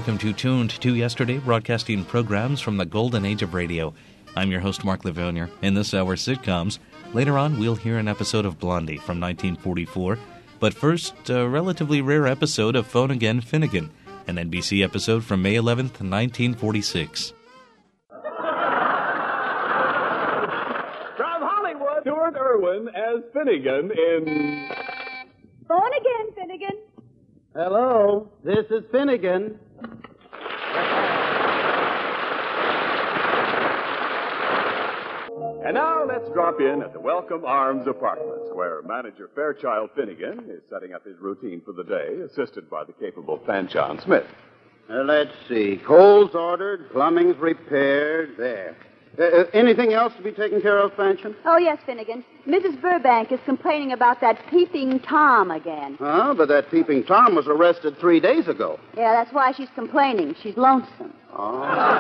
welcome to Tuned to Yesterday, broadcasting programs from the golden age of radio. I'm your host, Mark Livonia. In this hour's sitcoms, later on we'll hear an episode of Blondie from 1944. But first, a relatively rare episode of Phone Again, Finnegan, an NBC episode from May 11th, 1946. From Hollywood, Stuart Irwin as Finnegan in... Phone Again, Finnegan. Hello, this is Finnegan. And now let's drop in at the Welcome Arms Apartments, where manager Fairchild Finnegan is setting up his routine for the day, assisted by the capable Fanchon Smith. Let's see. Coal's ordered, plumbing's repaired. There. Anything else to be taken care of, Fanchon? Oh, yes, Finnegan. Mrs. Burbank is complaining about that peeping Tom again. Oh, but that peeping Tom was arrested 3 days ago. Yeah, that's why she's complaining. She's lonesome. Oh.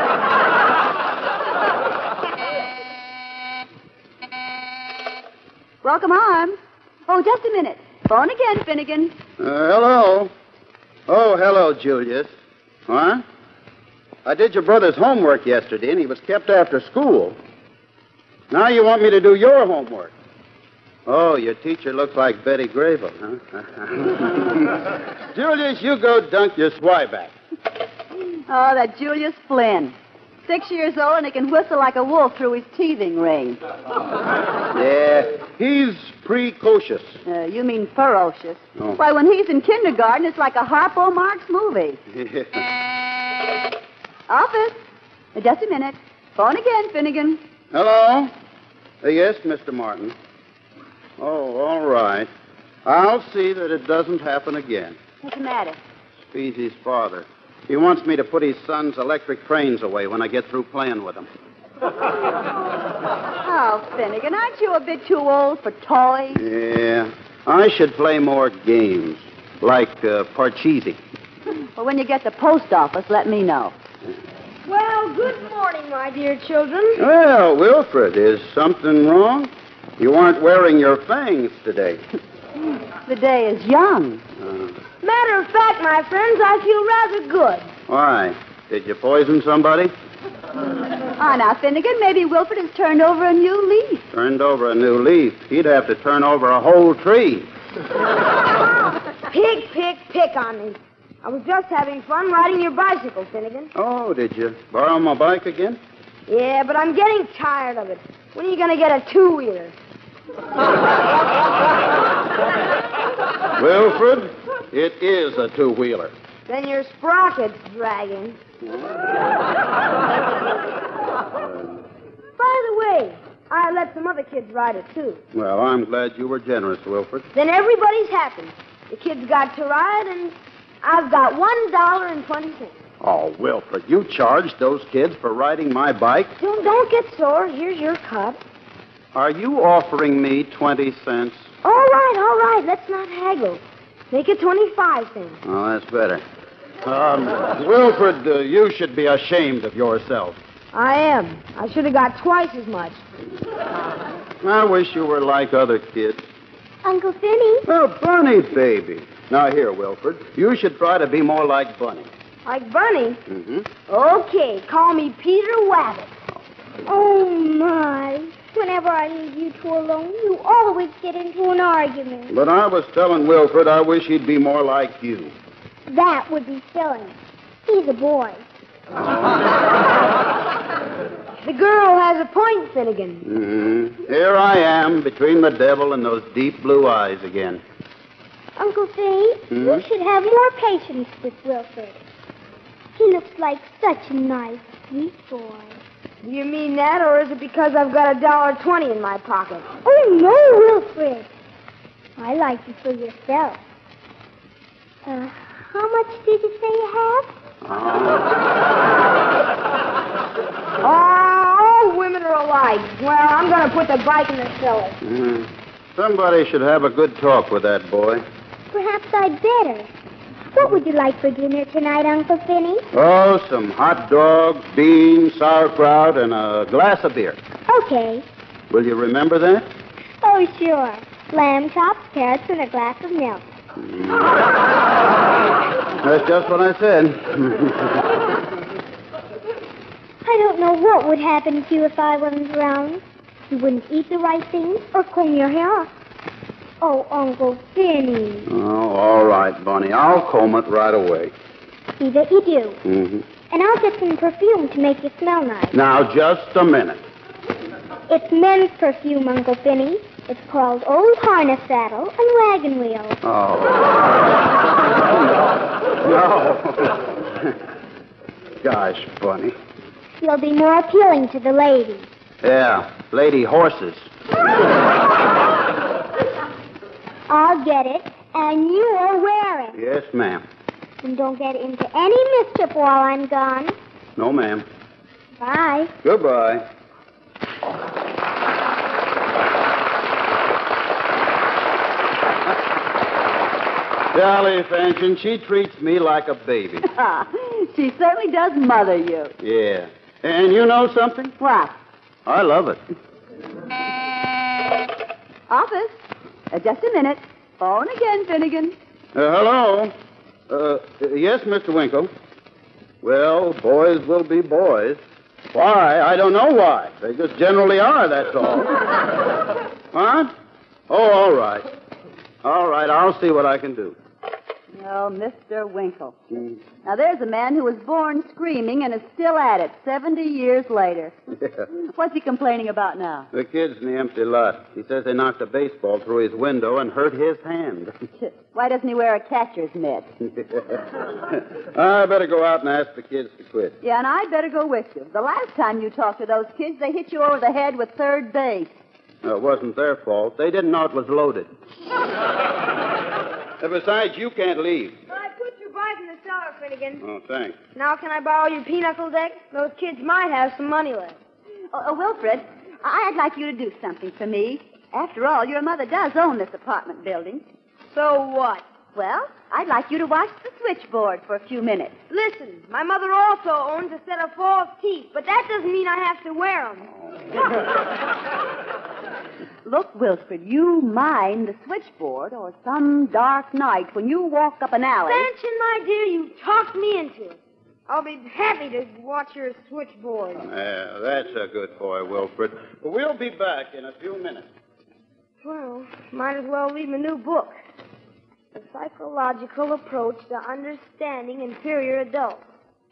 Welcome Arms. Oh, just a minute. Phone again, Finnegan. Hello. Oh, hello, Julius. Huh? I did your brother's homework yesterday, and he was kept after school. Now you want me to do your homework. Oh, your teacher looks like Betty Grable, huh? Julius, you go dunk your Zwieback. Oh, that Julius Flynn. 6 years old, and he can whistle like a wolf through his teething ring. Yeah, he's precocious. You mean ferocious. Oh. Why, when he's in kindergarten, it's like a Harpo Marx movie. Yeah. Office. Just a minute. Phone again, Finnegan. Hello? Yes, Mr. Martin. Oh, all right. I'll see that it doesn't happen again. What's the matter? Speezy's father. He wants me to put his son's electric trains away when I get through playing with him. Oh, Finnegan, aren't you a bit too old for toys? Yeah. I should play more games, like Parcheesi. Well, when you get to the post office, let me know. Well, good morning, my dear children. Well, Wilfred, is something wrong? You aren't wearing your fangs today. The day is young. Matter of fact, my friends, I feel rather good. Why? Did you poison somebody? Ah, now, Finnegan, maybe Wilfred has turned over a new leaf. Turned over a new leaf. He'd have to turn over a whole tree. Pick on me. I was just having fun riding your bicycle, Finnegan. Oh, did you borrow my bike again? Yeah, but I'm getting tired of it. When are you going to get a two-wheeler? Wilfred, it is a two-wheeler. Then your sprocket's dragging. By the way, I let some other kids ride it, too. Well, I'm glad you were generous, Wilfred. Then everybody's happy. The kids got to ride, and I've got $1.20. Oh, Wilfred, you charged those kids for riding my bike? Don't get sore. Here's your cut. Are you offering me 20 cents? All right. Let's not haggle. Make it 25 cents. Oh, that's better. Wilfred, you should be ashamed of yourself. I am. I should have got twice as much. I wish you were like other kids. Uncle Finny. Oh, Bunny, baby. Now, here, Wilfred, you should try to be more like Bunny. Like Bunny? Mm-hmm. Okay, call me Peter Wabbit. Oh, my. Whenever I leave you two alone, you always get into an argument. But I was telling Wilfred I wish he'd be more like you. That would be silly. He's a boy. The girl has a point, Finnegan. Mm-hmm. Here I am, between the devil and those deep blue eyes again. Uncle Finny, you should have more patience with Wilfred. He looks like such a nice, sweet boy. Do you mean that, or is it because I've got $1.20 in my pocket? Oh, no, Wilfred. I like you for yourself. How much did you say you have? All women are alike. Well, I'm going to put the bike in the cellar. Mm-hmm. Somebody should have a good talk with that boy. Perhaps I'd better. What would you like for dinner tonight, Uncle Finny? Oh, some hot dogs, beans, sauerkraut, and a glass of beer. Okay. Will you remember that? Oh, sure. Lamb chops, carrots, and a glass of milk. That's just what I said. I don't know what would happen to you if I wasn't around. You wouldn't eat the right things or comb your hair off. Oh, Uncle Benny. Oh, all right, Bunny. I'll comb it right away. See that you do. Mm-hmm. And I'll get some perfume to make you smell nice. Now, just a minute. It's men's perfume, Uncle Benny. It's called Old Harness Saddle and Wagon Wheel. Oh. No. Gosh, Bunny. You'll be more appealing to the ladies. Yeah, lady horses. I'll get it, and you'll wear it. Yes, ma'am. And don't get into any mischief while I'm gone. No, ma'am. Bye. Goodbye. Sally Fanchon, she treats me like a baby. She certainly does mother you. Yeah. And you know something? What? I love it. Office. Just a minute. Phone again, Finnegan. Hello? Yes, Mr. Winkle. Well, boys will be boys. Why? I don't know why. They just generally are, that's all. What? Oh, all right. All right, I'll see what I can do. Oh, Mr. Winkle. Now, there's a man who was born screaming and is still at it 70 years later. Yeah. What's he complaining about now? The kid's in the empty lot. He says they knocked a baseball through his window and hurt his hand. Why doesn't he wear a catcher's mitt? I better go out and ask the kids to quit. Yeah, and I'd better go with you. The last time you talked to those kids, they hit you over the head with third base. It wasn't their fault. They didn't know it was loaded. Besides, you can't leave. I put your bike in the cellar, Finnegan. Oh, thanks. Now can I borrow your pinochle deck? Those kids might have some money left. Wilfred, I'd like you to do something for me. After all, your mother does own this apartment building. So what? Well, I'd like you to watch the switchboard for a few minutes. Listen, my mother also owns a set of false teeth, but that doesn't mean I have to wear them. Look, Wilfred, you mind the switchboard or some dark night when you walk up an alley. Fanchon, my dear, you talked me into it. I'll be happy to watch your switchboard. Yeah, that's a good boy, Wilfred. We'll be back in a few minutes. Well, might as well read my new book. The Psychological Approach to Understanding Inferior Adults.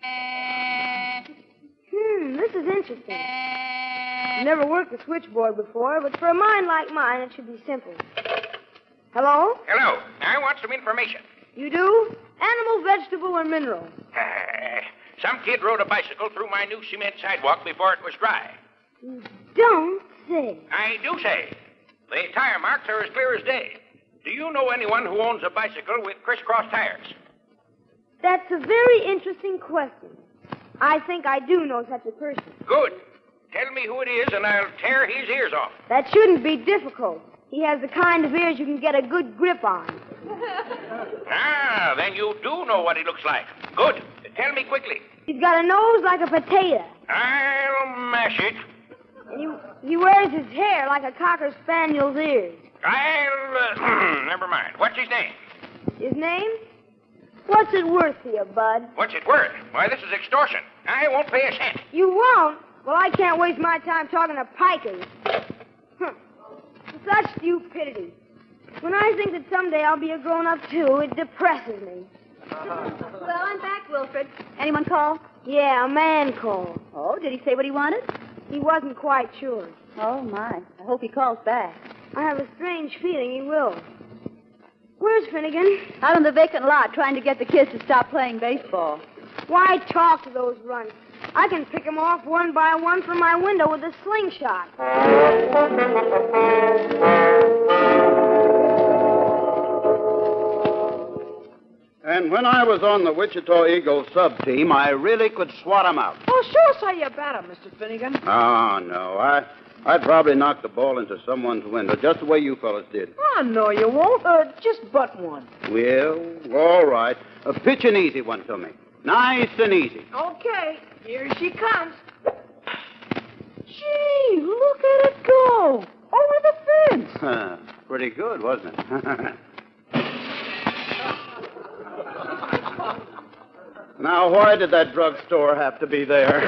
This is interesting. I've never worked a switchboard before, but for a mind like mine, it should be simple. Hello? Hello. I want some information. You do? Animal, vegetable, or mineral? Some kid rode a bicycle through my new cement sidewalk before it was dry. You don't say. I do say. The tire marks are as clear as day. Do you know anyone who owns a bicycle with crisscross tires? That's a very interesting question. I think I do know such a person. Good. Tell me who it is, and I'll tear his ears off. That shouldn't be difficult. He has the kind of ears you can get a good grip on. Ah, then you do know what he looks like. Good. Tell me quickly. He's got a nose like a potato. I'll mash it. And he wears his hair like a cocker spaniel's ears. Never mind. What's his name? His name? What's it worth to you, Bud? What's it worth? Why, this is extortion. I won't pay a cent. You won't? Well, I can't waste my time talking to pikers. Such stupidity. When I think that someday I'll be a grown-up, too, it depresses me. Well, I'm back, Wilfred. Anyone call? Yeah, a man called. Oh, did he say what he wanted? He wasn't quite sure. Oh, my. I hope he calls back. I have a strange feeling he will. Where's Finnegan? Out on the vacant lot trying to get the kids to stop playing baseball. Why talk to those runts? I can pick them off one by one from my window with a slingshot. And when I was on the Wichita Eagles sub-team, I really could swat 'em out. Oh, show us how you bat 'em, Mr. Finnegan. Oh, no. I'd probably knock the ball into someone's window, just the way you fellas did. Oh, no, you won't. Just butt one. Well, all right. Pitch an easy one to me. Nice and easy. Okay, here she comes. Gee, look at it go. Over the fence. Pretty good, wasn't it? Now, why did that drugstore have to be there?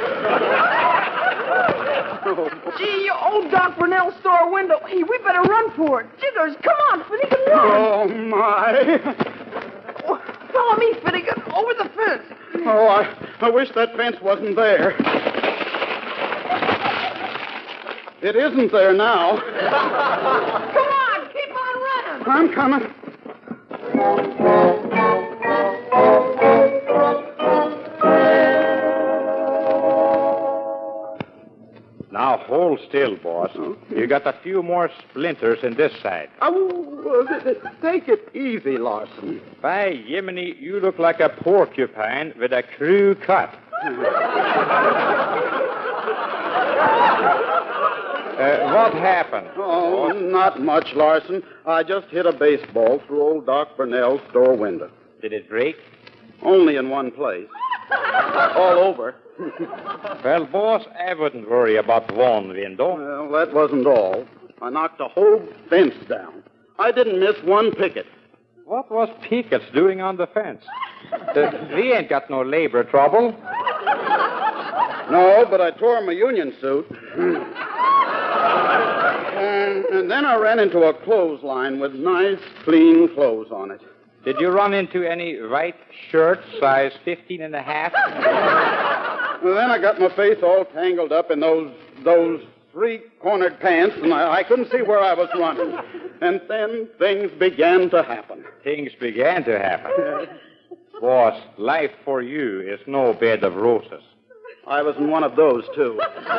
Gee, old Doc Burnell's store window. Hey, we better run for it. Jitters, come on, Finnegan, run. Oh, my. Follow me, Finnegan, over the fence. Oh, I wish that fence wasn't there. It isn't there now. Come on, keep on running. I'm coming. Now, hold still, boss. You got a few more splinters in this side. Oh, take it easy, Larson. By Jiminy, you look like a porcupine with a crew cut. What happened? Oh, not much, Larson. I just hit a baseball through old Doc Burnell's store window. Did it break? Only in one place. All over. Well, boss, I wouldn't worry about one window. Well, that wasn't all. I knocked a whole fence down. I didn't miss one picket. What was Pickets doing on the fence? We ain't got no labor trouble. No, but I tore my union suit. And then I ran into a clothesline with nice, clean clothes on it. Did you run into any white shirts, size 15 and a half? Well, then I got my face all tangled up in those three-cornered pants, and I couldn't see where I was running. And then things began to happen. Things began to happen. Boss, life for you is no bed of roses. I was in one of those, too.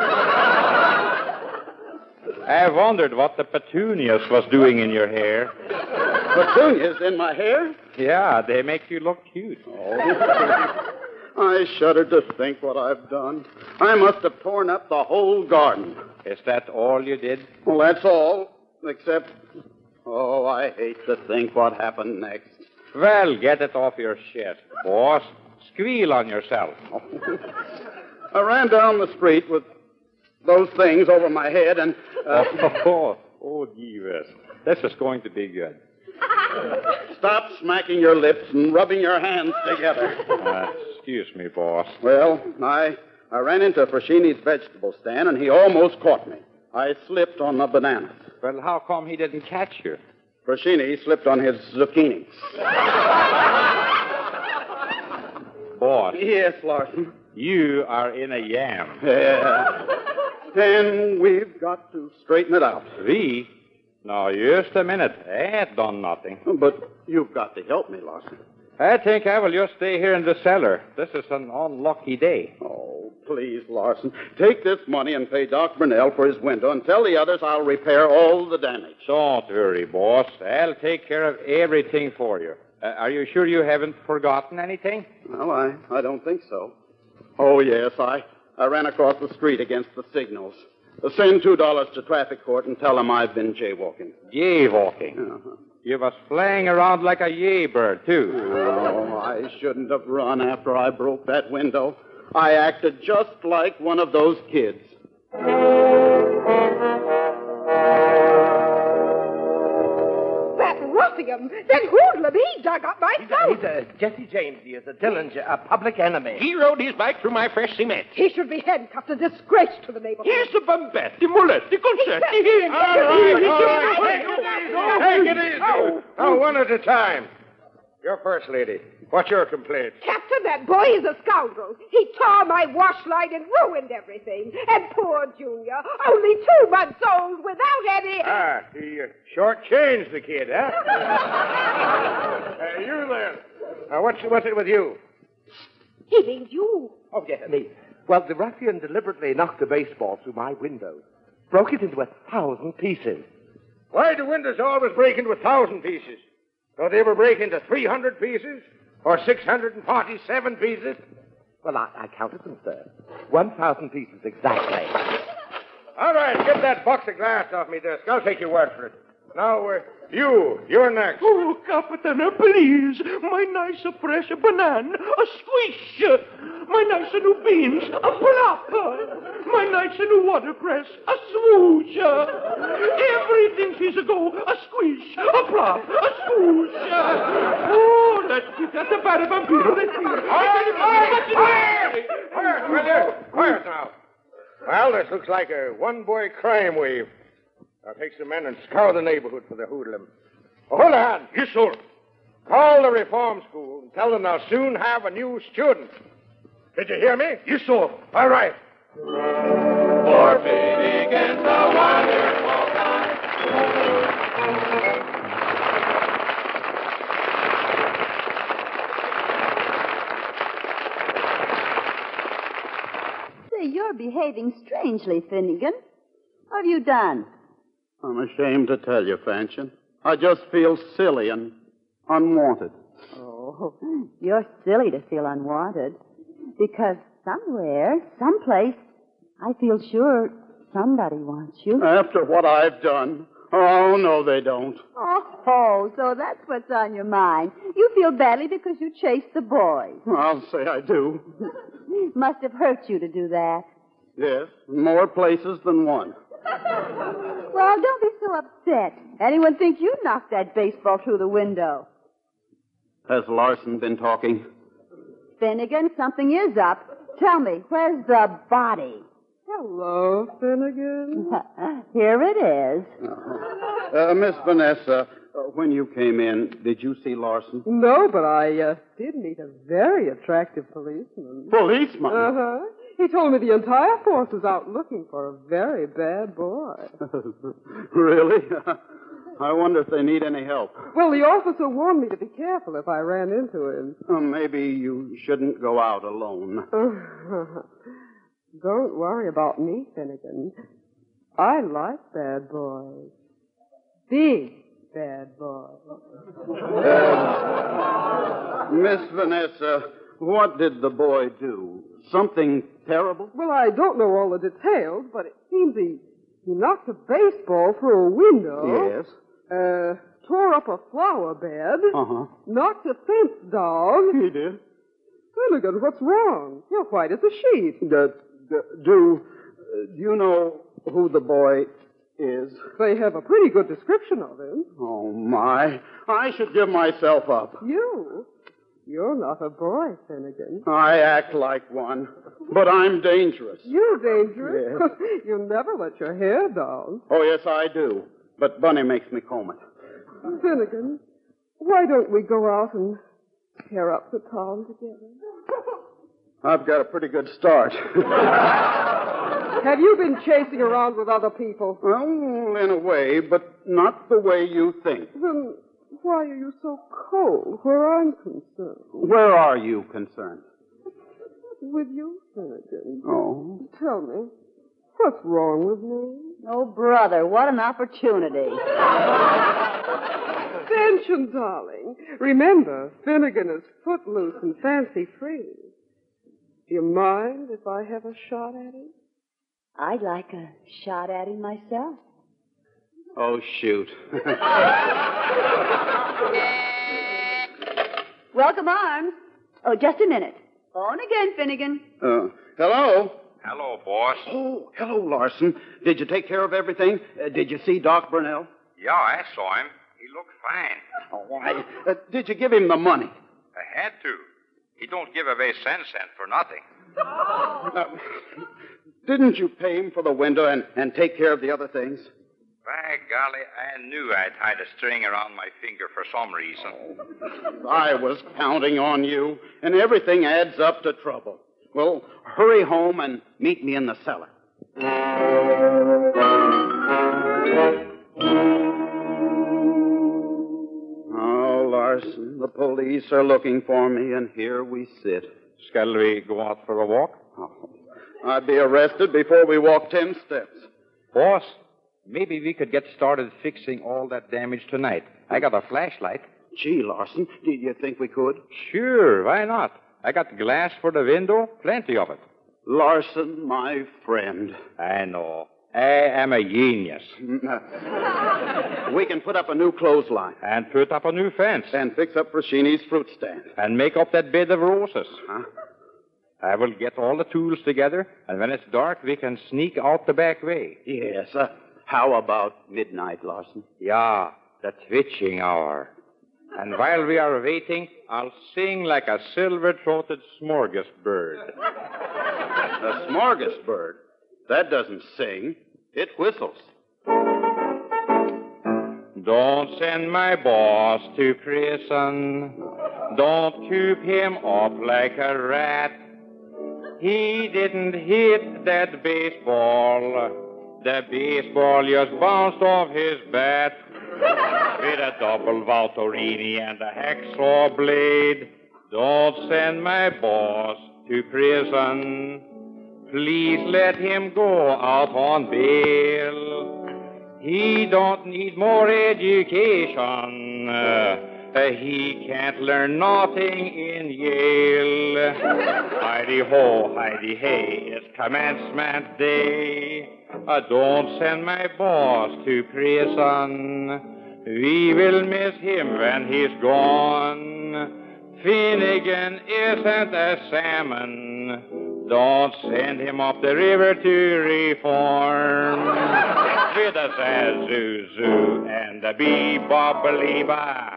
I wondered what the petunias was doing in your hair. Petunias in my hair? Yeah, they make you look cute. Oh. I shudder to think what I've done. I must have torn up the whole garden. Is that all you did? Well, that's all, except... Oh, I hate to think what happened next. Well, get it off your chest, boss. Squeal on yourself. I ran down the street with those things over my head and... Oh, Jeeves. This is going to be good. Stop smacking your lips and rubbing your hands together. Excuse me, boss. Well, I ran into Frashini's vegetable stand, and he almost caught me. I slipped on the bananas. Well, how come he didn't catch you? Frashini slipped on his zucchini. Boss. Yes, Larson. You are in a yam. Yeah. And we've got to straighten it out. We? Now, just a minute. I ain't done nothing. But you've got to help me, Larson. I think I will just stay here in the cellar. This is an unlucky day. Oh, please, Larson. Take this money and pay Doc Burnell for his window and tell the others I'll repair all the damage. Don't worry, boss. I'll take care of everything for you. Are you sure you haven't forgotten anything? Well, I don't think so. Oh, yes, I ran across the street against the signals. Send $2 to traffic court and tell them I've been jaywalking. Jaywalking? Uh-huh. You was flying around like a yay bird, too. Oh, I shouldn't have run after I broke that window. I acted just like one of those kids. That ruffian, that hoodlum, he dug up my house. He's Jesse James. He is a Dillinger, a public enemy. He rode his bike through my fresh cement. He should be handcuffed, a disgrace to the neighborhood. Here's the Bambetti, Muletti, Concetti. All right. Take it easy. Now, one at a time. You're first, lady. What's your complaint? Captain, that boy is a scoundrel. He tore my wash line and ruined everything. And poor Junior, only 2 months old, without any... He shortchanged the kid, huh? You there. What's it with you? He means you. Oh, yes, me. Well, the ruffian deliberately knocked a baseball through my window. Broke it into 1,000 pieces. Why do windows always break into 1,000 pieces? Don't they ever break into 300 pieces? Or 647 pieces? Well, I counted them, sir. 1,000 pieces exactly. All right, get that box of glass off me desk. I'll take your word for it. Now, you're next. Oh, Captain, please. My nice fresh banana, a squish. My nice new beans, a plop. My nice new watercress, a swoosh. Everything is a go, a squish, a plop, a swoosh. Oh, let's get That's a bad vampiro. Let's see. Quiet now. Well, this looks like a one-boy crime wave. I'll take some men and scour the neighborhood for the hoodlum. Oh, hold on. Yes, sir. Call the reform school and tell them they'll soon have a new student. Did you hear me? Yes, sir. All right. For Finnegan's a wonderful time. Say, you're behaving strangely, Finnegan. What have you done? I'm ashamed to tell you, Fanchon. I just feel silly and unwanted. Oh, you're silly to feel unwanted. Because somewhere, someplace, I feel sure somebody wants you. After what I've done. Oh, no, they don't. Oh, so that's what's on your mind. You feel badly because you chased the boys. I'll say I do. Must have hurt you to do that. Yes, in more places than one. Well, don't be so upset. Anyone think you knocked that baseball through the window? Has Larson been talking? Finnegan, something is up. Tell me, where's the body? Hello, Finnegan. Here it is. Miss Vanessa, when you came in, did you see Larson? No, but I did meet a very attractive policeman. Policeman? Uh-huh. He told me the entire force is out looking for a very bad boy. Really? I wonder if they need any help. Well, the officer warned me to be careful if I ran into him. Maybe you shouldn't go out alone. Don't worry about me, Finnegan. I like bad boys. Big bad boys. Miss Vanessa, what did the boy do? Something terrible? Well, I don't know all the details, but it seems he knocked a baseball through a window. Yes. Tore up a flower bed. Uh-huh. Knocked a fence down. He did. Finnegan, what's wrong? You're white as a sheet. Do you know who the boy is? They have a pretty good description of him. Oh, my. I should give myself up. You? You're not a boy, Finnegan. I act like one, but I'm dangerous. You're dangerous? Yes. You never let your hair down. Oh, yes, I do. But Bunny makes me comb it. Finnegan, why don't we go out and tear up the town together? I've got a pretty good start. Have you been chasing around with other people? Well, in a way, but not the way you think. Then why are you so cold where I'm concerned? Where are you concerned? With you, Finnegan. Oh. Tell me, what's wrong with me? Oh, brother, what an opportunity. Fanchon, darling, remember, Finnegan is footloose and fancy-free. Do you mind if I have a shot at him? I'd like a shot at him myself. Oh, shoot. Welcome, Arms. Oh, just a minute. On again, Finnegan. Hello? Hello, boss. Oh, hello, Larson. Did you take care of everything? Did you see Doc Burnell? Yeah, I saw him. He looked fine. Oh, why? Did you give him the money? I had to. He don't give away cent for nothing. Didn't you pay him for the window and take care of the other things? By golly, I knew I tied a string around my finger for some reason. Oh, I was counting on you, and everything adds up to trouble. Well, hurry home and meet me in the cellar. Oh, Larson, the police are looking for me, and here we sit. Shall we go out for a walk? Oh, I'd be arrested before we walk 10 steps. Boss, maybe we could get started fixing all that damage tonight. I got a flashlight. Gee, Larson, do you think we could? Sure, why not? I got glass for the window, plenty of it. Larson, my friend. I know. I am a genius. We can put up a new clothesline. And put up a new fence. And fix up Frashini's fruit stand. And make up that bed of roses. Huh? I will get all the tools together, and when it's dark, we can sneak out the back way. Yes. How about midnight, Larson? Yeah, the twitching hour. And while we are waiting, I'll sing like a silver-throated smorgasbird. A smorgasbord? That doesn't sing. It whistles. Don't send my boss to prison. Don't coop him up like a rat. He didn't hit that baseball. The baseball just bounced off his bat. With a double Valtorini and a hacksaw blade. Don't send my boss to prison. Please let him go out on bail. He don't need more education. He can't learn nothing in Yale. Heidi-ho, heidi-hey, it's commencement day. Don't send my boss to prison. We will miss him when he's gone. Finnegan isn't a salmon. Don't send him up the river to reform. With a zazoo and a bee-bob-a-lee-ba.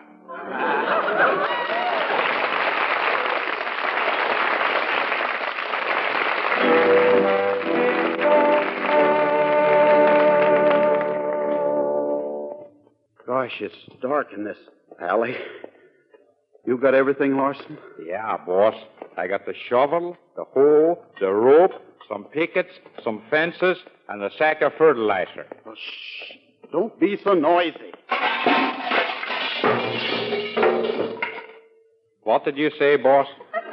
Gosh, it's dark in this alley. You got everything, Larson? Yeah, boss. I got the shovel, the hoe, the rope, some pickets, some fences, and a sack of fertilizer. Oh, shh. Don't be so noisy. What did you say, boss?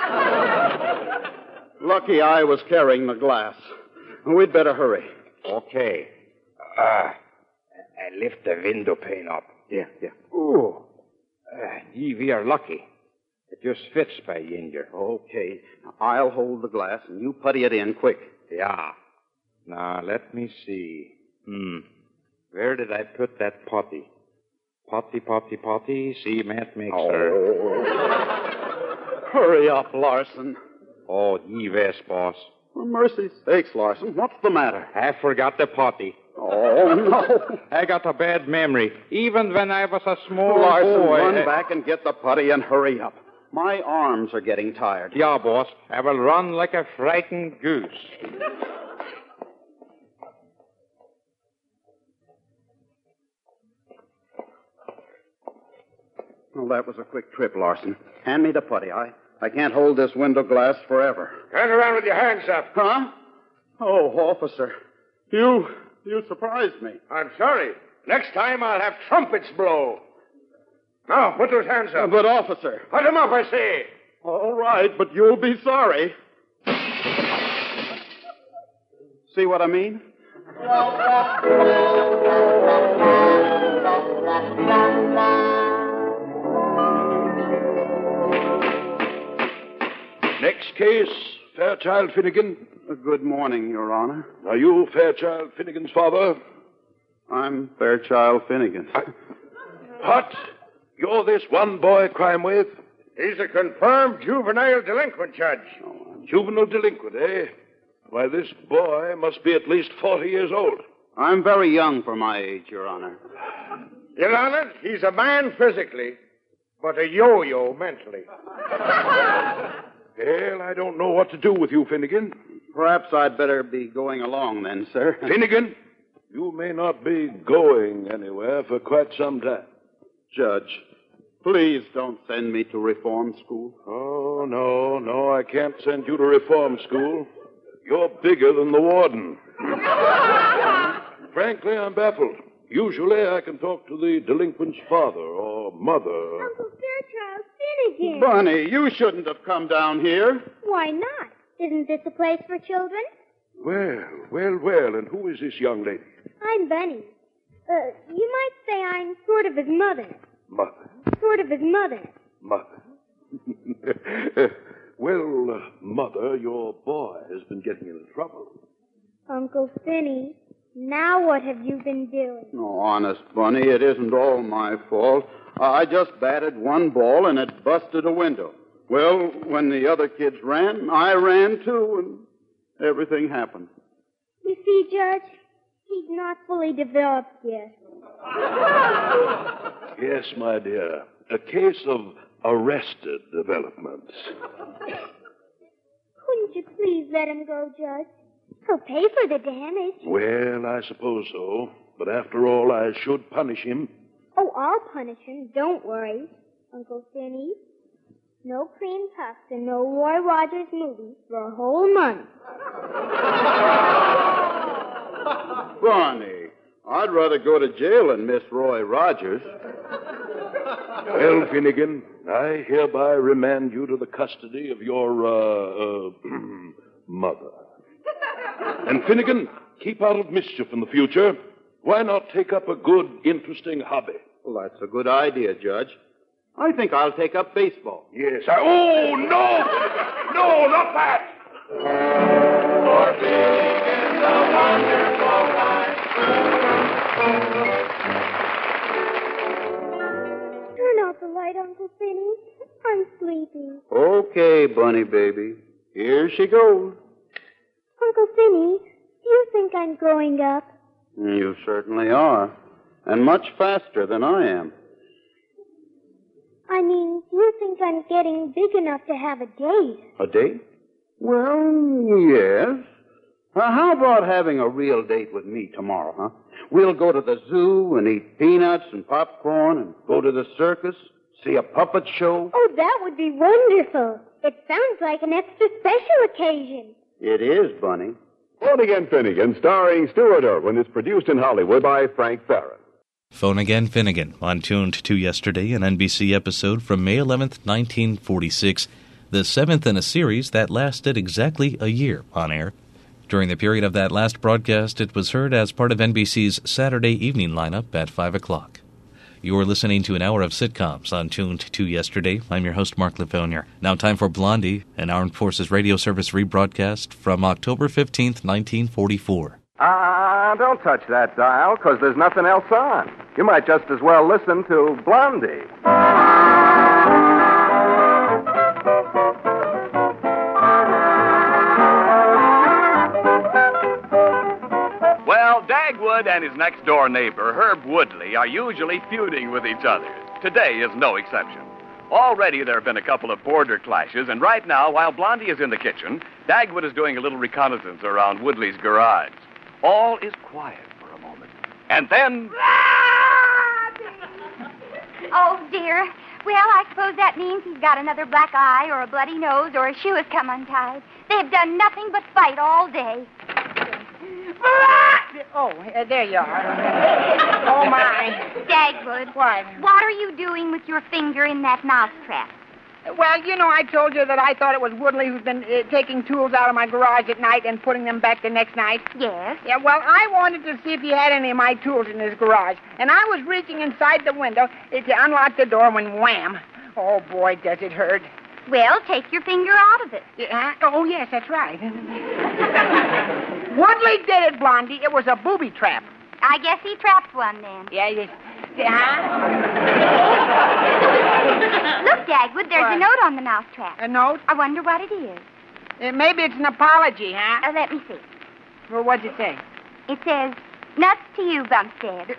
Lucky I was carrying the glass. We'd better hurry. Okay. I lift the window pane up. Yeah. Ooh. We are lucky. It just fits by Ginger. Okay. I'll hold the glass and you putty it in quick. Yeah. Now, let me see. Where did I put that potty? Potty, cement mixer. Oh. Hurry up, Larson. Oh, yes, boss. For mercy's sakes, Larson, what's the matter? I forgot the potty. Oh, no. I got a bad memory. Even when I was a small Larson, boy... run back and get the putty and hurry up. My arms are getting tired. Yeah, boss. I will run like a frightened goose. Well, that was a quick trip, Larson. Hand me the putty. I can't hold this window glass forever. Turn around with your hands up. Huh? Oh, officer. You surprised me. I'm sorry. Next time I'll have trumpets blow. Now, put those hands up. But, officer. Put them up, I say. All right, but you'll be sorry. See what I mean? Next case, Fairchild Finnegan. Good morning, Your Honor. Are you Fairchild Finnegan's father? I'm Fairchild Finnegan. What? You're this one boy crime wave? He's a confirmed juvenile delinquent, Judge. Juvenile delinquent, eh? Why, this boy must be at least 40 years old. I'm very young for my age, Your Honor. Your Honor, he's a man physically, but a yo-yo mentally. Well, I don't know what to do with you, Finnegan. Perhaps I'd better be going along then, sir. Finnegan, you may not be going anywhere for quite some time. Judge, please don't send me to reform school. Oh, no, I can't send you to reform school. You're bigger than the warden. Frankly, I'm baffled. Usually I can talk to the delinquent's father or mother. Uncle Fairchild Finnegan. Bunny, you shouldn't have come down here. Why not? Isn't this a place for children? Well, and who is this young lady? I'm Bunny. You might say I'm sort of his mother. Mother? Sort of his mother. Mother? Well, Mother, your boy has been getting into trouble. Uncle Finny, now what have you been doing? No, honest, Bunny, it isn't all my fault. I just batted one ball and it busted a window. Well, when the other kids ran, I ran too, and everything happened. You see, Judge, he's not fully developed yet. Yes, my dear. a case of arrested developments. Couldn't you please let him go, Judge? He'll pay for the damage. Well, I suppose so. But after all, I should punish him. Oh, I'll punish him. Don't worry, Uncle Finny. No cream puffs and no Roy Rogers movies for a whole month. Bonnie, I'd rather go to jail than miss Roy Rogers. Well, Finnegan, I hereby remand you to the custody of your, mother. And Finnegan, keep out of mischief in the future. Why not take up a good, interesting hobby? Well, that's a good idea, Judge. I think I'll take up baseball. Yes, Oh, no! No, not that! For Finnegan, the wonderful life. Turn out the light, Uncle Finny. I'm sleepy. Okay, Bunny baby. Here she goes. Uncle Finny, do you think I'm growing up? You certainly are. And much faster than I am. I mean, do you think I'm getting big enough to have a date? A date? Well, yes. How about having a real date with me tomorrow, huh? We'll go to the zoo and eat peanuts and popcorn and go to the circus, see a puppet show. Oh, that would be wonderful. It sounds like an extra special occasion. It is, Bunny. Phone Again Finnegan, starring Stuart Irwin, is produced in Hollywood by Frank Farron. Phone Again Finnegan, on Tuned to Yesterday, an NBC episode from May 11th, 1946, the seventh in a series that lasted exactly a year on air. During the period of that last broadcast, it was heard as part of NBC's Saturday evening lineup at 5 o'clock. You're listening to an hour of sitcoms on Tuned to Yesterday. I'm your host, Mark Livonier. Now time for Blondie, an Armed Forces Radio Service rebroadcast from October 15th, 1944. Don't touch that dial, because there's nothing else on. You might just as well listen to Blondie. Well, Dagwood and his next-door neighbor, Herb Woodley, are usually feuding with each other. Today is no exception. Already there have been a couple of border clashes, and right now, while Blondie is in the kitchen, Dagwood is doing a little reconnaissance around Woodley's garage. All is quiet for a moment. And then... Oh, dear. Well, I suppose that means he's got another black eye or a bloody nose or a shoe has come untied. They've done nothing but fight all day. Oh, there you are. Oh, my. Dagwood. What? What are you doing with your finger in that mousetrap? Well, you know, I told you that I thought it was Woodley who's been taking tools out of my garage at night and putting them back the next night. Yes? Yeah, well, I wanted to see if he had any of my tools in his garage. And I was reaching inside the window to unlock the door when wham. Oh, boy, does it hurt. Well, take your finger out of it. Oh, yes, that's right. Woodley did it, Blondie. It was a booby trap. I guess he trapped one then. Yeah, yes. Look, Dagwood, there's a note on the mousetrap. A note? I wonder what it is. Maybe it's an apology, huh? Let me see. Well, what'd it say? It says, nuts to you, Bumstead.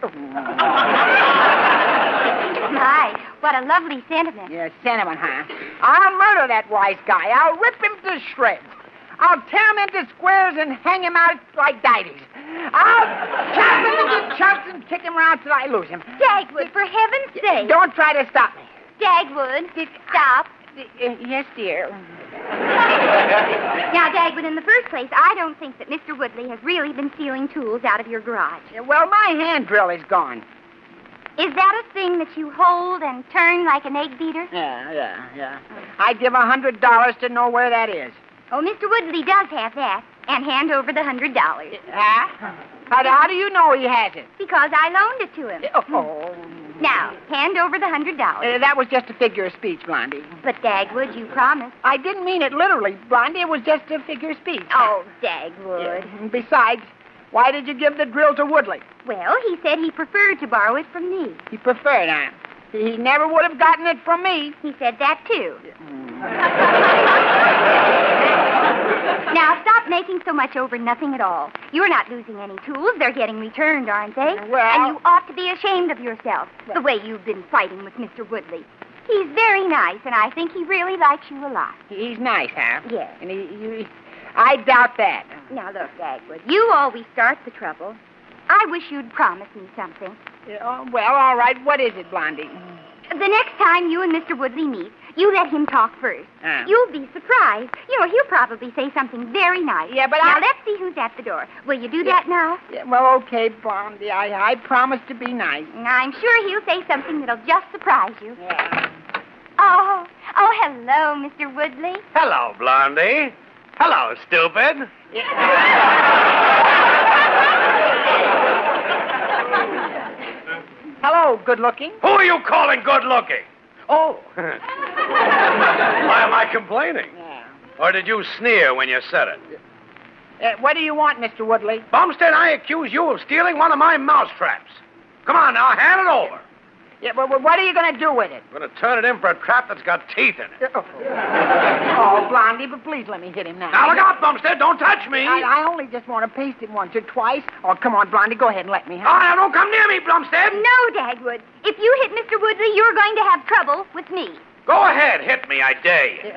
My, what a lovely sentiment. Yeah, sentiment, huh? I'll murder that wise guy. I'll rip him to shreds. I'll tear him into squares and hang him out like dieties. I'll chop him into chunks and kick him around till I lose him. Dagwood, for heaven's sake. Don't try to stop me. Dagwood, stop. Yes, dear. Now, Dagwood, in the first place, I don't think that Mr. Woodley has really been stealing tools out of your garage. Well, my hand drill is gone. Is that a thing that you hold and turn like an egg beater? Yeah. I'd give $100 to know where that is. Oh, Mr. Woodley does have that. And hand over the $100. Huh? How do you know he has it? Because I loaned it to him. Oh. Now, hand over the $100. That was just a figure of speech, Blondie. But, Dagwood, you promised. I didn't mean it literally, Blondie. It was just a figure of speech. Oh, Dagwood. Yeah. Besides, why did you give the drill to Woodley? Well, he said he preferred to borrow it from me. He preferred, huh? He never would have gotten it from me. He said that, too. Now, stop making so much over nothing at all. You're not losing any tools. They're getting returned, aren't they? Well... And you ought to be ashamed of yourself, the way you've been fighting with Mr. Woodley. He's very nice, and I think he really likes you a lot. He's nice, huh? Yes. And I doubt that. Now, look, Dagwood, you always start the trouble. I wish you'd promise me something. Well, all right. What is it, Blondie? The next time you and Mr. Woodley meet, you let him talk first. You'll be surprised. He'll probably say something very nice. Yeah, but now, let's see who's at the door. Will you do that now? Yeah, well, okay, Blondie. I promise to be nice. I'm sure he'll say something that'll just surprise you. Yeah. Oh, hello, Mr. Woodley. Hello, Blondie. Hello, stupid. Hello, good-looking. Who are you calling good-looking? Oh. Why am I complaining? Yeah. Or did you sneer when you said it? What do you want, Mr. Woodley? Bumstead, I accuse you of stealing one of my mousetraps. Come on now, hand it over. Yeah, but what are you going to do with it? I'm going to turn it in for a trap that's got teeth in it. Oh, Blondie, but please let me hit him now. Now, look out, Bumstead. Don't touch me. I only just want to paste it once or twice. Oh, come on, Blondie. Go ahead and let me have it. Oh, now, don't come near me, Bumstead. No, Dagwood. If you hit Mr. Woodley, you're going to have trouble with me. Go ahead. Hit me, I dare you.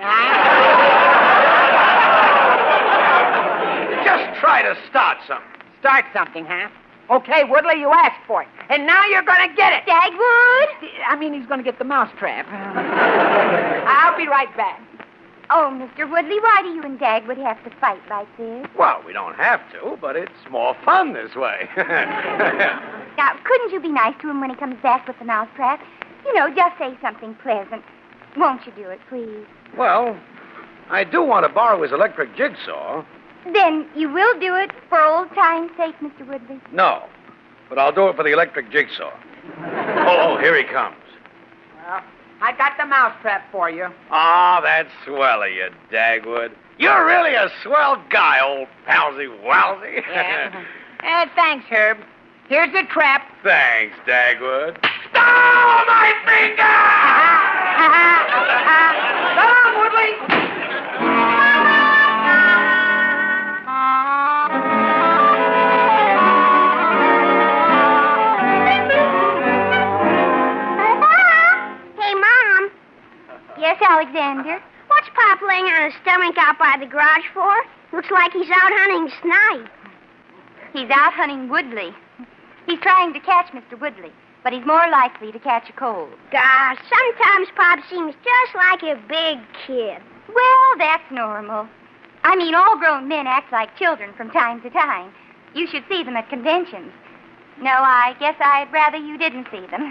Just try to start something. Start something, huh? Okay, Woodley, you asked for it. And now you're going to get it. Dagwood? I mean, he's going to get the mousetrap. I'll be right back. Oh, Mr. Woodley, why do you and Dagwood have to fight like this? Well, we don't have to, but it's more fun this way. Now, couldn't you be nice to him when he comes back with the mousetrap? Just say something pleasant. Won't you do it, please? Well, I do want to borrow his electric jigsaw. Then you will do it for old time's sake, Mr. Woodley? No, but I'll do it for the electric jigsaw. Oh, here he comes. Well, I got the mousetrap for you. Oh, that's swell of you, Dagwood. You're really a swell guy, old palsy-walsy. Yeah. Thanks, Herb. Here's the trap. Thanks, Dagwood. Oh, my finger! Come on, Woodley. Yes, Alexander? What's Pop laying on his stomach out by the garage for? Looks like he's out hunting snipe. He's out hunting Woodley. He's trying to catch Mr. Woodley, but he's more likely to catch a cold. Sometimes Pop seems just like a big kid. Well, that's normal. I mean, all grown men act like children from time to time. You should see them at conventions. No, I guess I'd rather you didn't see them.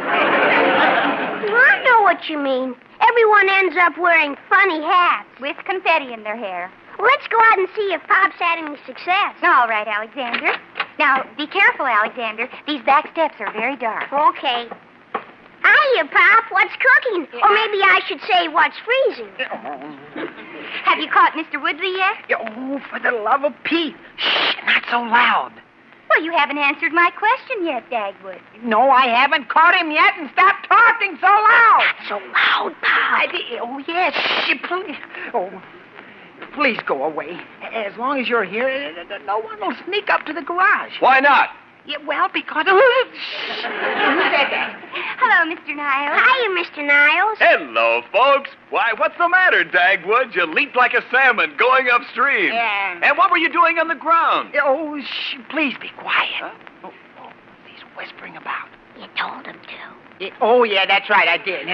I know what you mean. Everyone ends up wearing funny hats. With confetti in their hair. Let's go out and see if Pop's had any success. All right, Alexander. Now, be careful, Alexander. These back steps are very dark. Okay. Hiya, Pop. What's cooking? Or maybe I should say what's freezing. Have you caught Mr. Woodley yet? Oh, for the love of Pete. Shh, not so loud. Well, you haven't answered my question yet, Dagwood. No, I haven't caught him yet, and stop talking so loud. Not so loud, Pop. Oh, yes. Please. Oh, please go away. As long as you're here, no one will sneak up to the garage. Why not? Yeah, well, because... Who said that? Hello, Mr. Niles. Hiya, Mr. Niles. Hello, folks. Why, what's the matter, Dagwood? You leaped like a salmon going upstream. Yeah. And what were you doing on the ground? Oh, please be quiet. Huh? Oh, he's whispering about. You told him to. Oh, yeah, that's right, I did.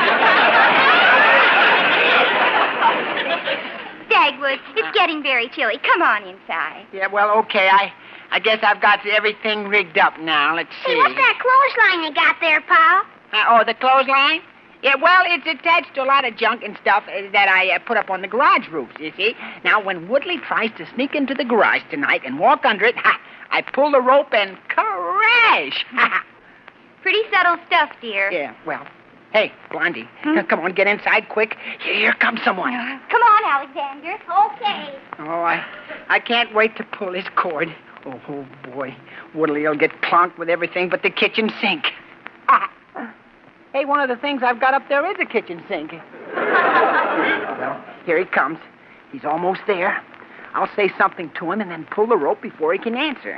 Dagwood, it's getting very chilly. Come on inside. Yeah, well, okay, I guess I've got everything rigged up now. Let's see. Hey, what's that clothesline you got there, Pop? The clothesline? Yeah, well, it's attached to a lot of junk and stuff that I put up on the garage roofs, you see. Now, when Woodley tries to sneak into the garage tonight and walk under it, I pull the rope and crash! Pretty subtle stuff, dear. Yeah, well, hey, Blondie, come on, get inside quick. Here comes someone. Come on, Alexander. Okay. Oh, I can't wait to pull his cord. Oh, boy. Woodley'll get clonked with everything but the kitchen sink. Hey, one of the things I've got up there is a kitchen sink. Well, here he comes. He's almost there. I'll say something to him and then pull the rope before he can answer.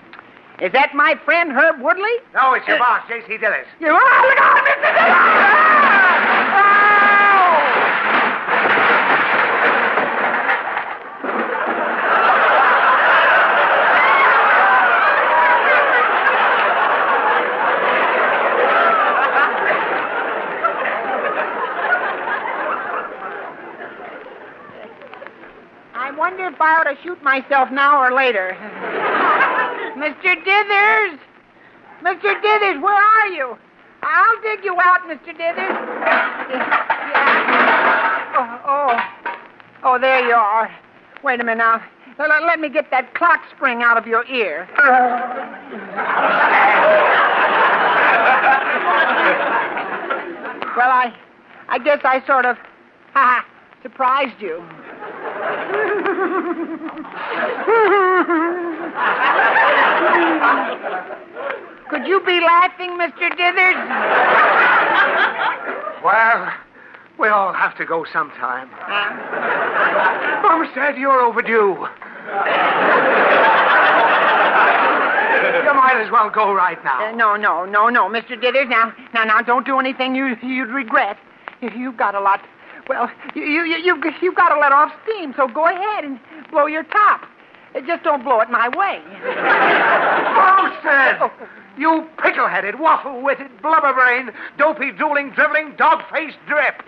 Is that my friend Herb Woodley? No, it's your boss, J.C. Dillis. Look out, Mr. Dillis! wonder if I ought to shoot myself now or later. Mr. Dithers! Mr. Dithers, where are you? I'll dig you out, Mr. Dithers. Oh, there you are. Wait a minute now. Let me get that clock spring out of your ear. Well, I guess I sort of surprised you. Could you be laughing, Mr. Dithers? Well, we all have to go sometime. Bumstead, you're overdue. You might as well go right now. No, Mr. Dithers. Now, don't do anything you'd regret. You've got a lot. Well, you've got to let off steam, so go ahead and blow your top. Just don't blow it my way. Bumstead! You pickle-headed, waffle-witted, blubber-brained, dopey, drooling, dribbling, dog-faced drip.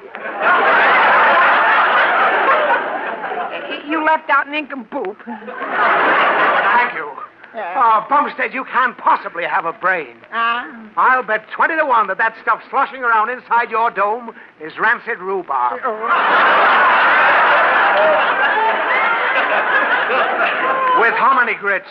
You left out nincompoop. Thank you. Oh, Bumstead, you can't possibly have a brain. I'll bet 20 to 1 that stuff sloshing around inside your dome is rancid rhubarb. With hominy grits.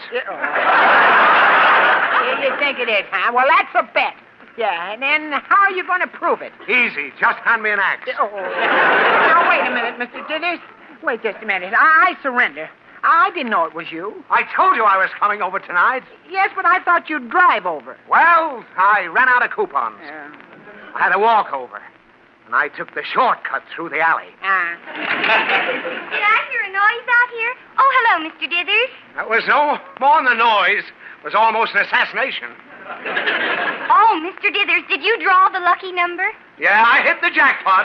You think it is, huh? Well, that's a bet. Yeah, and then how are you going to prove it? Easy. Just hand me an axe. Now, wait a minute, Mr. Dithers. Wait just a minute. I surrender. I didn't know it was you. I told you I was coming over tonight. Yes, but I thought you'd drive over. Well, I ran out of coupons. I had to walk over. And I took the shortcut through the alley. Did I hear a noise out here? Oh, hello, Mr. Dithers. That was no more than a noise. It was almost an assassination. Oh, Mr. Dithers, did you draw the lucky number? Yeah, I hit the jackpot.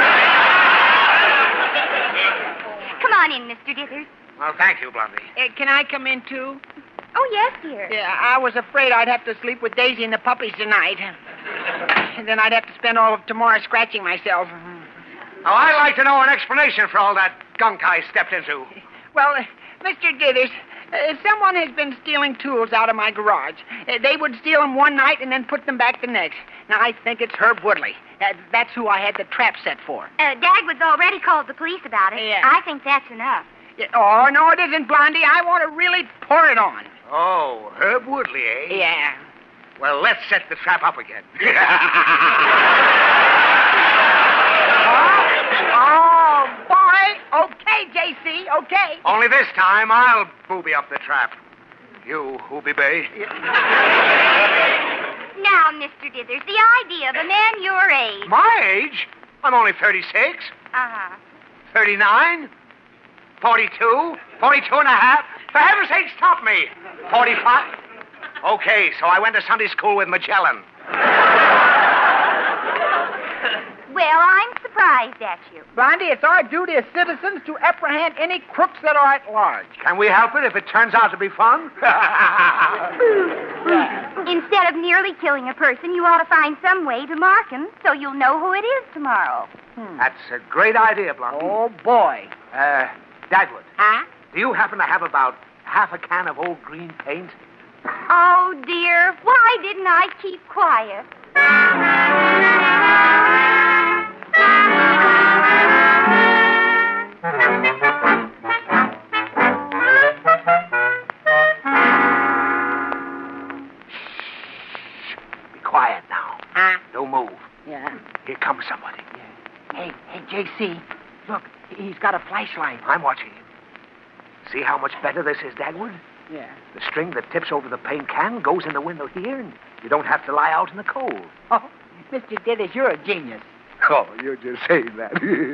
Come on in, Mr. Dithers. Well, thank you, Blondie. Can I come in, too? Oh, yes, dear. Yeah, I was afraid I'd have to sleep with Daisy and the puppies tonight. And then I'd have to spend all of tomorrow scratching myself. Oh, I'd like to know an explanation for all that gunk I stepped into. Well, Mr. Dithers, if someone has been stealing tools out of my garage, they would steal them one night and then put them back the next. Now, I think it's Herb Woodley. That's who I had the trap set for. Dagwood's already called the police about it. Yeah. I think that's enough. Oh, no, it isn't, Blondie. I want to really pour it on. Oh, Herb Woodley, eh? Yeah. Well, let's set the trap up again. Oh, boy. Okay, J.C., okay. Only this time, I'll booby up the trap. You, Hoobie Bay. Now, Mr. Dithers, the idea of a man your age. My age? I'm only 36. 39. 42. 42 and a half. For heaven's sake, stop me. 45. Okay, so I went to Sunday school with Magellan. Well, I'm surprised at you. Blondie, it's our duty as citizens to apprehend any crooks that are at large. Can we help it if it turns out to be fun? Instead of nearly killing a person, you ought to find some way to mark him so you'll know who it is tomorrow. That's a great idea, Blondie. Oh, boy. Dagwood. Huh? Do you happen to have about half a can of old green paint? Oh, dear. Why didn't I keep quiet? Be quiet now. Huh? Don't move. Yeah. Here comes somebody. Hey, J.C., look, he's got a flashlight. I'm watching him. See how much better this is, Dagwood? Yeah. The string that tips over the paint can goes in the window here, and you don't have to lie out in the cold. Oh, Mr. Dithers, you're a genius. Oh, you're just saying that.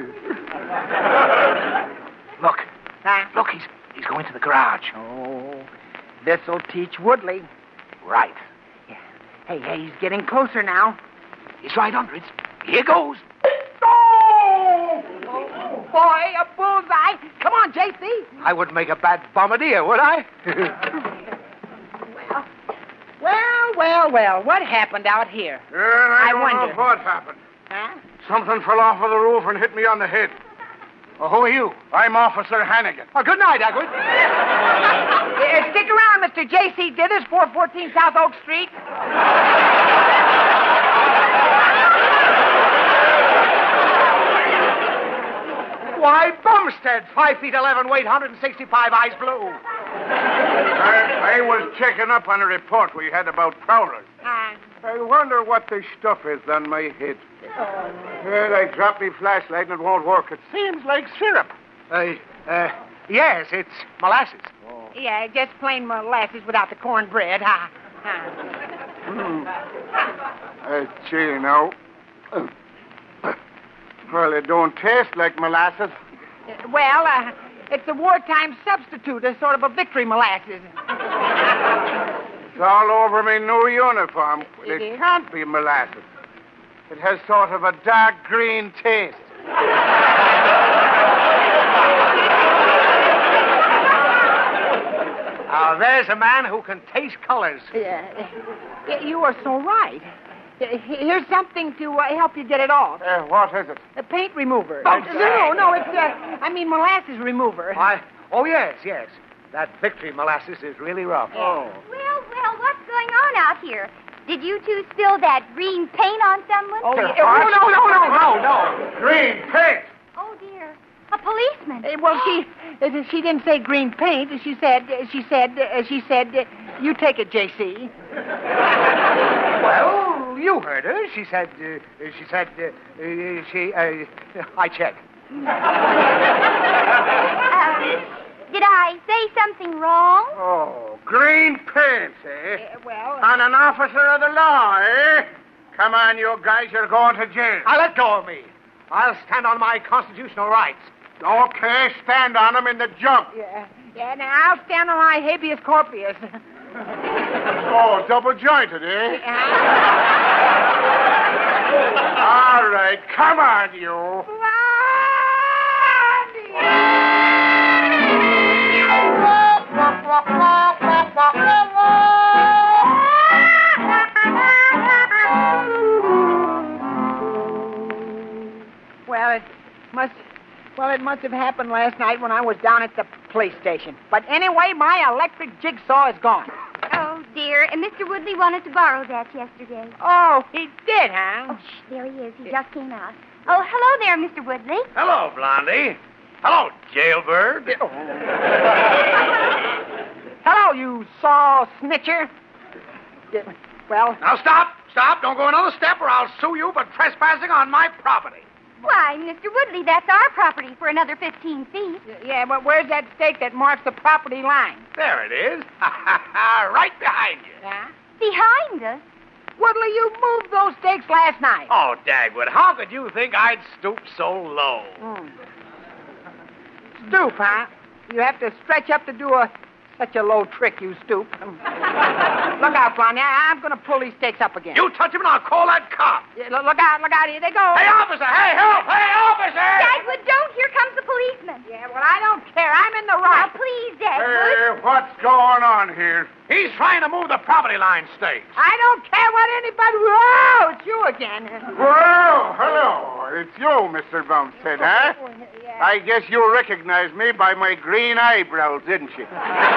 Look. Huh? Look, he's going to the garage. Oh, this'll teach Woodley. Right. Yeah. Hey, he's getting closer now. He's right under it. Here goes. Oh, boy, a bullseye. Come on, J.C. I wouldn't make a bad bombardier, would I? Well, what happened out here? I wonder. don't know what happened. Huh? Something fell off of the roof and hit me on the head. Well, who are you? I'm Officer Hannigan. Oh, good night, Dagwood. Stick around, Mr. J.C. Dithers, 414 South Oak Street. Why, Bumstead, 5 feet 11, weight 165, eyes blue. I was checking up on a report we had about prowlers. I wonder what this stuff is on my head. Well, I dropped my flashlight and it won't work. It seems like syrup. Yes, it's molasses. Yeah, just plain molasses without the cornbread. Gee, now. Well, it don't taste like molasses. Well, it's a wartime substitute, a sort of a victory molasses. It's all over my new uniform. It It is? can't be molasses. It has sort of a dark green taste. Now, there's a man who can taste colors. Yeah, you are so right. Here's something to help you get it off. What is it? A paint remover. No, it's, molasses remover. Oh, yes. That victory molasses is really rough. Well, what's going on out here? Did you two spill that green paint on someone? Oh, no. Green paint! Oh, dear. A policeman. Well, she didn't say green paint. She said, you take it, J.C. Well, you heard her. I check. Did I say something wrong? Oh, green paint, eh? Well... On an officer of the law, eh? Come on, you guys, you're going to jail. Now, let go of me. I'll stand on my constitutional rights. Okay, stand on them in the junk. Yeah, now I'll stand on my habeas corpus. Oh, double-jointed, eh? All right, come on, you. Well, it must have happened last night when I was down at the police station. But anyway, my electric jigsaw is gone. Oh, dear. And Mr. Woodley wanted to borrow that yesterday. Oh, he did, huh? Oh, shh, there he is. He just came out. Oh, hello there, Mr. Woodley. Hello, Blondie. Hello, jailbird. Hello, you saw snitcher. Well... Now, stop. Don't go another step or I'll sue you for trespassing on my property. Why, Mr. Woodley, that's our property for another 15 feet. Yeah, but where's that stake that marks the property line? There it is. Right behind you. Yeah? Behind us? Woodley, you moved those stakes last night. Oh, Dagwood, how could you think I'd stoop so low? Stoop, huh? You have to stretch up to do such a low trick, you stoop. Look out, Blondie. I'm going to pull these stakes up again. You touch him and I'll call that cop. Yeah, look out. Here they go. Hey, officer! Hey, help! Hey, officer! Dagwood, don't. Here comes the policeman. Yeah, well, I don't care. I'm in the right. Now, please, Dagwood. Hey, what's going on here? He's trying to move the property line stakes. I don't care what anybody... Whoa, it's you again. Well, hello. It's you, Mr. Bumstead, huh? Yeah. I guess you recognized me by my green eyebrows, didn't you?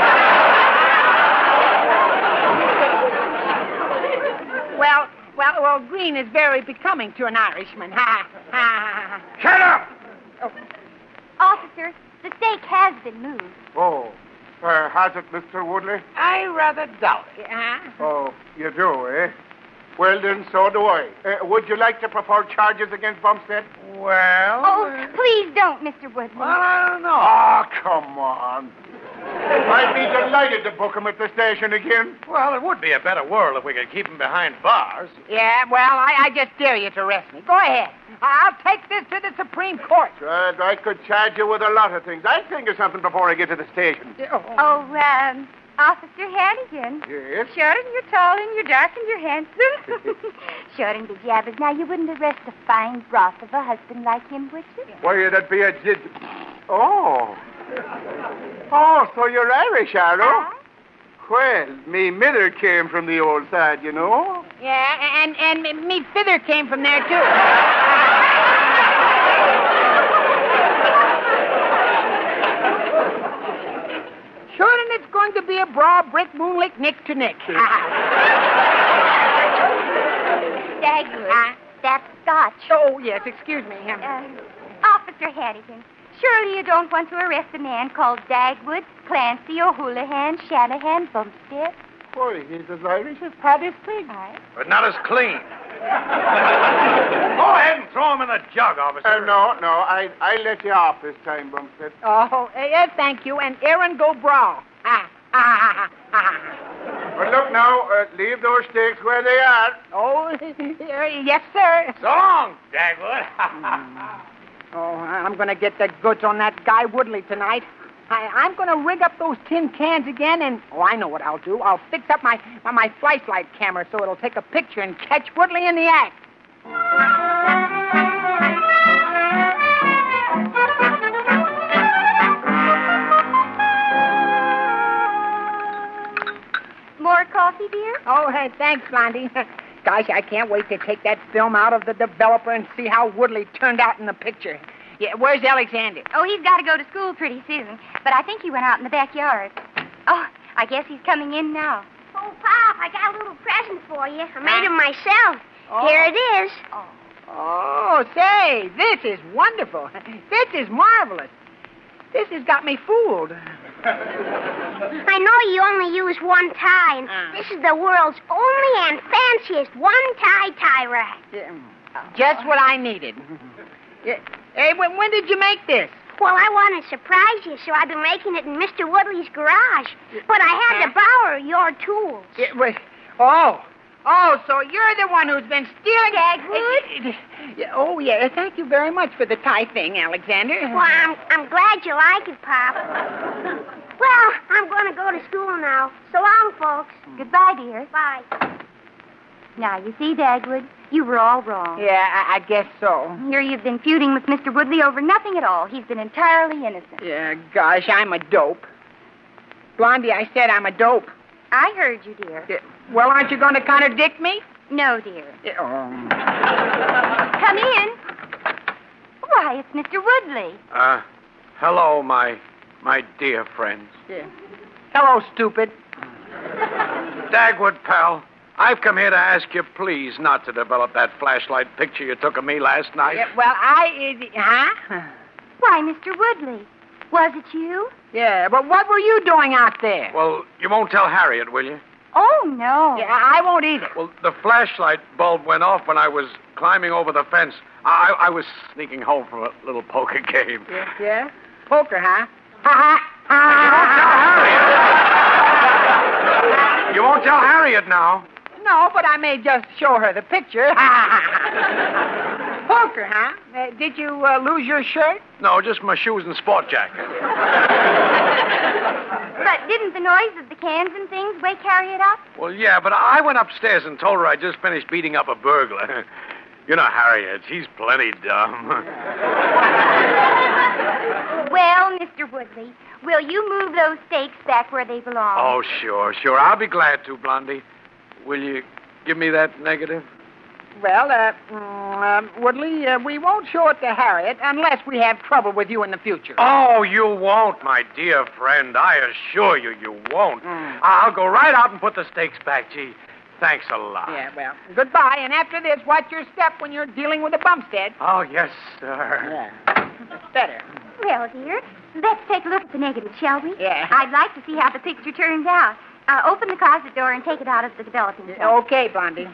Well, green is very becoming to an Irishman. Shut up! Oh. Officer, the stake has been moved. Oh, has it, Mr. Woodley? I rather doubt it. Oh, you do, eh? Well, then, so do I. Would you like to prefer charges against Bumstead? Well... Oh, please don't, Mr. Woodley. Well, I don't know. Oh, come on. I'd be delighted to book him at the station again. Well, it would be a better world if we could keep him behind bars. Yeah, well, I just dare you to arrest me. Go ahead. I'll take this to the Supreme Court. I could charge you with a lot of things. I'll think of something before I get to the station. Oh, Officer Hannigan. Yes? Short and you're tall and you're dark and you're handsome. Short and bejabbers. Now, you wouldn't arrest a fine broth of a husband like him, would you? Why, that'd be a... Oh, so you're Irish, are you? Well, me mither came from the old side, you know. Yeah, and me fither came from there, too. lick Nick to Nick. Dagwood, that's Scotch. Oh, yes, excuse me. Officer Hannigan, surely you don't want to arrest a man called Dagwood, Clancy, O'Houlihan, Shanahan, Bumstead? Boy, he's as Irish as Paddy's pig. But not as clean. Go ahead and throw him in the jug, officer. No, I let you off this time, Bumstead. Oh, thank you. And Aaron go brawl. But look now, leave those stakes where they are. Oh, yes, sir. So long, Dagwood. Oh, I'm going to get the goods on that guy Woodley tonight. I'm going to rig up those tin cans again, and, I know what I'll do. I'll fix up my flashlight camera so it'll take a picture and catch Woodley in the act. More coffee, dear? Oh, hey, thanks, Blondie. Gosh, I can't wait to take that film out of the developer and see how Woodley turned out in the picture. Yeah, where's Alexander? Oh, he's got to go to school pretty soon, but I think he went out in the backyard. Oh, I guess he's coming in now. Oh, Pop, I got a little present for you. I made it myself. Oh. Here it is. Oh, say, this is wonderful. This is marvelous. This has got me fooled. I know you only use one tie, and this is the world's only and fanciest one-tie rack. Just what I needed. Hey, when did you make this? Well, I want to surprise you, so I've been making it in Mr. Woodley's garage. But I had to borrow your tools. So you're the one who's been stealing... Dagwood? Oh, yeah, thank you very much for the tie thing, Alexander. Well, I'm glad you like it, Pop. Well, I'm going to go to school now. So long, folks. Goodbye, dear. Bye. Now, you see, Dagwood, you were all wrong. Yeah, I guess so. Here you've been feuding with Mr. Woodley over nothing at all. He's been entirely innocent. Yeah, gosh, I'm a dope. Blondie, I said I'm a dope. I heard you, dear. Well, aren't you going to contradict me? No, dear. Come in. Why, it's Mr. Woodley. Hello, my dear friends. Yeah. Hello, stupid. Dagwood, pal. I've come here to ask you, please, not to develop that flashlight picture you took of me last night. Yeah, well, Why, Mr. Woodley, was it you? Yeah, but what were you doing out there? Well, you won't tell Harriet, will you? Oh, no. Yeah, I won't either. Well, the flashlight bulb went off when I was climbing over the fence. I was sneaking home from a little poker game. Yeah? Poker, huh? You won't tell Harriet now. No, but I may just show her the picture. Poker, huh? Did you lose your shirt? No, just my shoes and sport jacket. But didn't the noise of the cans and things wake Harriet up? Well, yeah, but I went upstairs and told her I just finished beating up a burglar. You know Harriet, she's plenty dumb. Well, Mr. Woodley, will you move those stakes back where they belong? Oh, sure. I'll be glad to, Blondie. Will you give me that negative? Well, Woodley, we won't show it to Harriet unless we have trouble with you in the future. Oh, you won't, my dear friend. I assure you, you won't. I'll go right out and put the stakes back. Gee, thanks a lot. Yeah, well, goodbye. And after this, watch your step when you're dealing with a Bumstead. Oh, yes, sir. Yeah. Better. Well, dear, let's take a look at the negative, shall we? Yeah. I'd like to see how the picture turns out. Open the closet door and take it out of the developing cell. Okay, Blondie.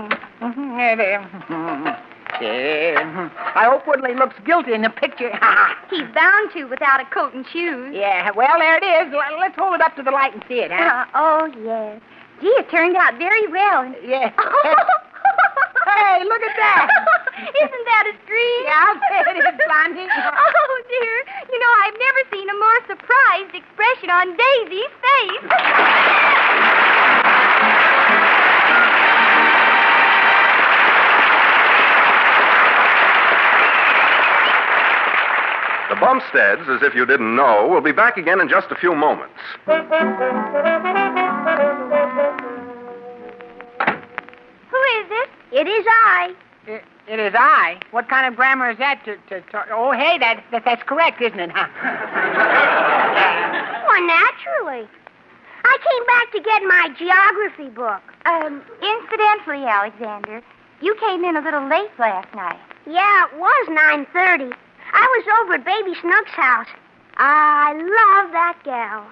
I hope Woodley looks guilty in the picture. He's bound to without a coat and shoes. Yeah, well, there it is. Let's hold it up to the light and see it, huh? Oh, yes. Gee, it turned out very well. Yeah. Hey, look at that. Isn't that a scream? Yeah, I'll say it is, Blondie. Oh, dear. You know, I've never seen a more surprised expression on Daisy's face. The Bumsteads, as if you didn't know, will be back again in just a few moments. Who is it? It is I. It is I. What kind of grammar is that to oh, hey, that's correct, isn't it, huh? Why, naturally. I came back to get my geography book. Incidentally, Alexander, you came in a little late last night. Yeah, it was 9:30. I was over at Baby Snook's house. I love that gal.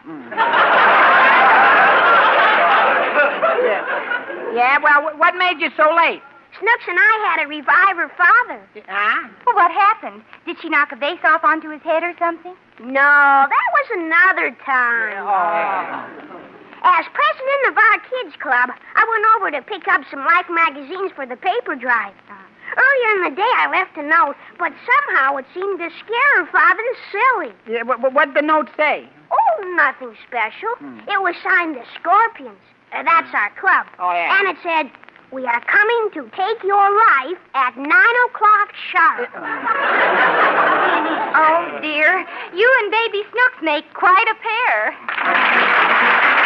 Yeah, well, what made you so late? Snooks and I had to revive her father. Huh? Well, what happened? Did she knock a vase off onto his head or something? No, that was another time. As president of our kids' club, I went over to pick up some Life magazines for the paper drive. Earlier in the day, I left a note, but somehow it seemed to scare her father silly. Yeah, what'd the note say? Oh, nothing special. It was signed the Scorpions. That's our club. Oh, yeah. And it said, "We are coming to take your life at 9:00 sharp." Oh, dear. You and Baby Snooks make quite a pair.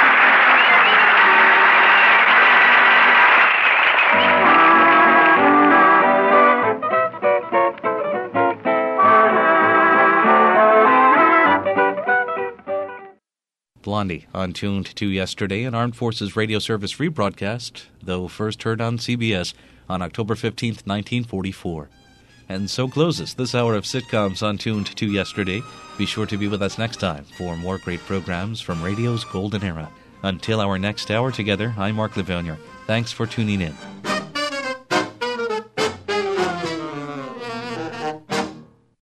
Blondie on Tuned to Yesterday, an Armed Forces Radio Service rebroadcast, though first heard on CBS on October 15th, 1944. And so closes this hour of sitcoms on Tuned to Yesterday. Be sure to be with us next time for more great programs from radio's golden era. Until our next hour together, I'm Mark Livonia. Thanks for tuning in.